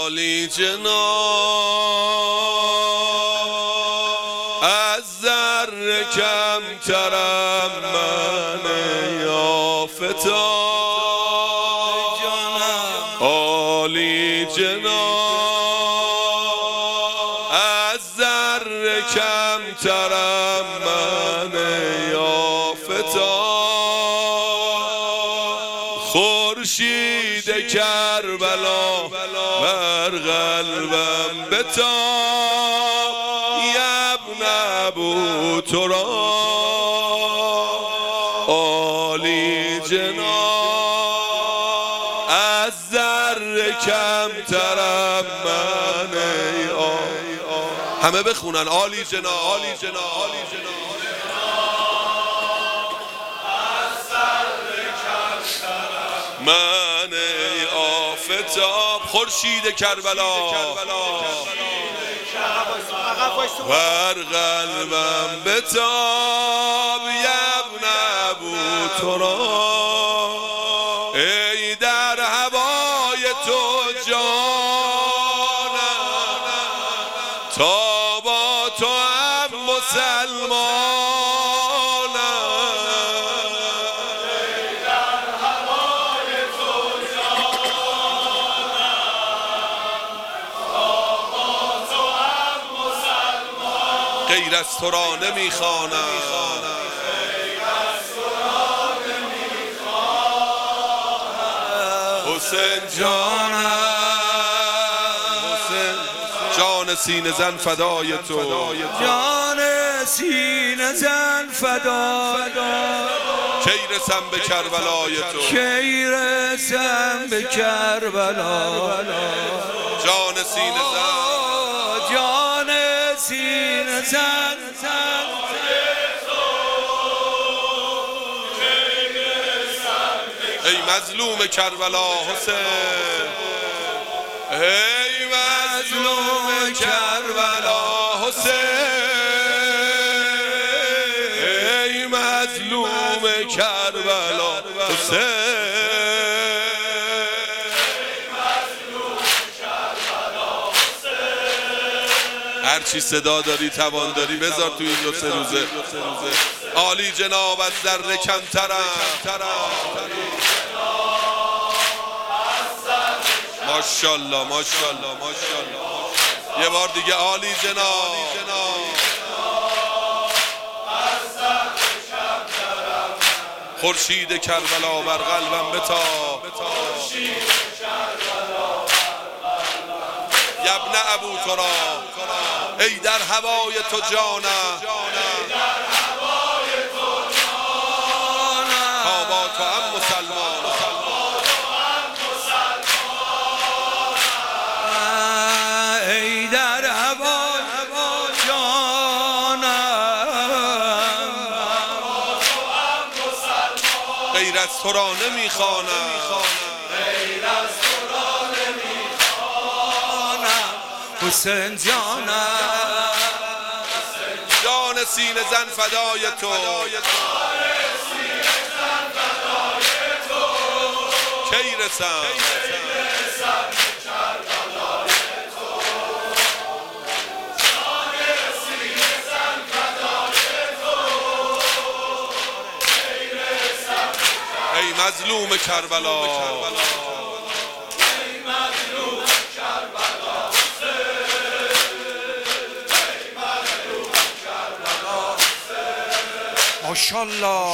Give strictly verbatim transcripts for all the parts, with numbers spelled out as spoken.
عالی جناب از ذره کمترم من یافتاب عالی جناب از ذره کمترم من یافتاب خورشید کربلا بر قلبم بتاب یبن ابو تراب عالی جناب از ذره کمترم من همه بخونن عالی جناب عالی جناب عالی جناب من ای آفتاب خورشید کربلا بر قلبم بتاب یبن ابو تراب ای در هوای تو جانم تا با تو هم مسلمان غیر از تو را نمیخوانم حسین جانم حسین جان سینه زن فدای تو جان سینه زن فدای کی رسم به کربلای تو کی رسم به کربلا جان سینه زن جان سینه زن ای مظلوم کربلا حسین ای مظلوم کربلا حسین ای مظلوم کربلا حسین هرچی صدا داری توان داری بذار تو این دو سه روزه عالی جناب از ذره کمترم ماشاءالله ماشاءالله ماشاءالله یه بار دیگه عالی جناب خورشید کربلا بر قلبم بتاب یبن ابو تراب ای در هوای تو جانم تا با تو هم مسلمان ای در هوای جانم غیر از تو را نمیخوانم حسین جانم جان سینه زن فدای تو کی رسم ای مظلوم کربلا ماشاءالله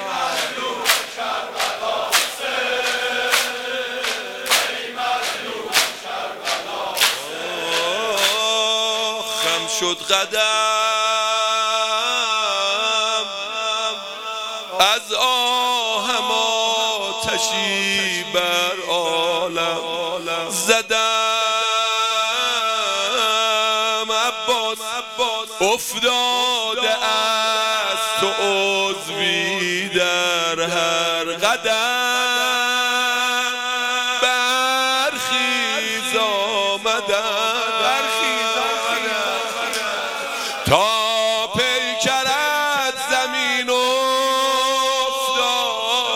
خم شد قدم از آهم آتشی بر عالم زدم عباس افتاده از تو عضوی در هر قدم برخیز آمدم تا پیکرت زمین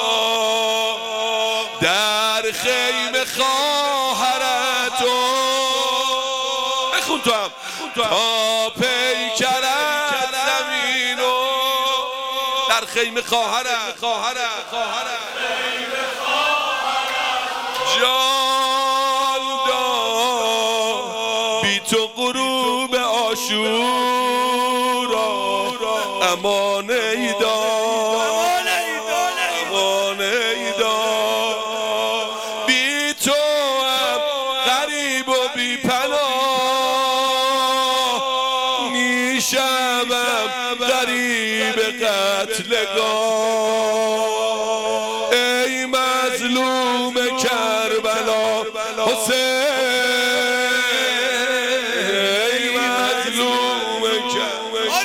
افتاد در خیمه خواهرت بخون تو هم تا پیکرت زمین و در خیمه خواهرت جان داد بی تو غروب عاشورا امان ایدا امان ایدا بی تو هم غریب و بی پناه میشم غریب قتلگاه ای مظلوم کربلا حسین ای مظلوم کربلا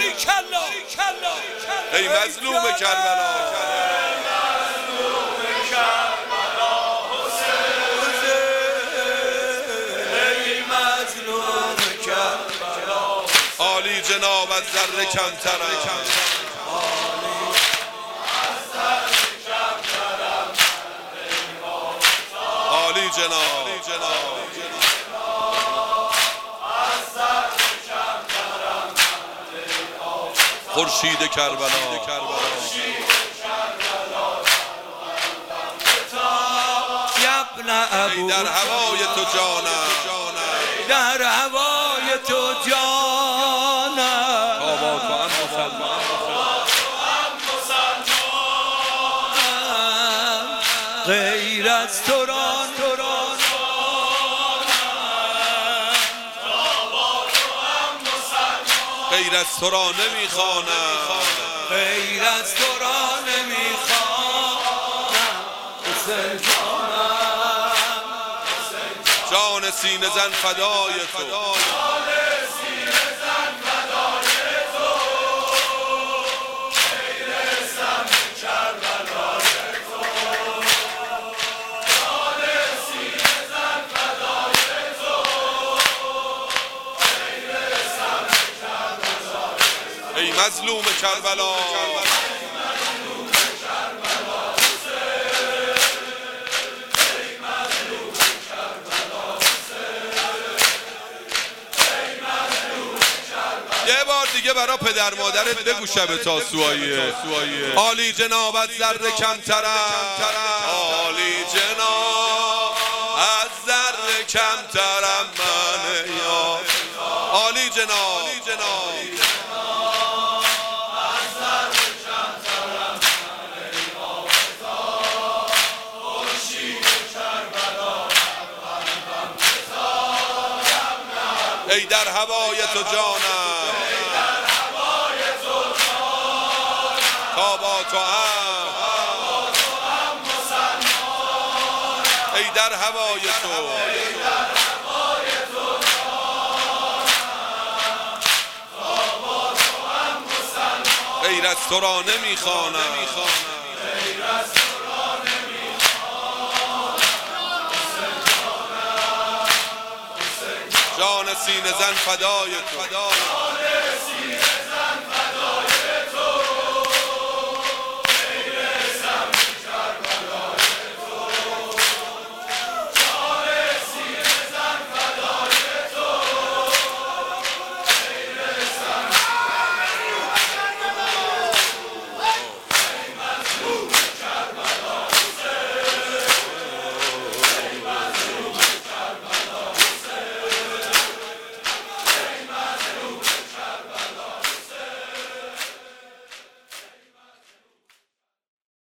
ای مظلوم کربلا عالی جناب از ذره کمترم عالی جناب خورشید کربلا ای در هوای تو جانم در هوای تو جانم تابا تو هم مسلمان غیر از تو ران غیر از تو را نمیخوانم غیر از تو را نمیخوانم حسین جانم جان سینه زن فدای تو ای مظلوم کربلا یه بار دیگه برا پدر مادرت بگو شب تاسوعیه عالی جناب از ذره کمترم عالی جناب از ذره کمترم من یا عالی جناب ای در هوای تو جانم تا با تو هم ای در هوای تو غیر از تو را نمیخوانم جان سینه زن فدای تو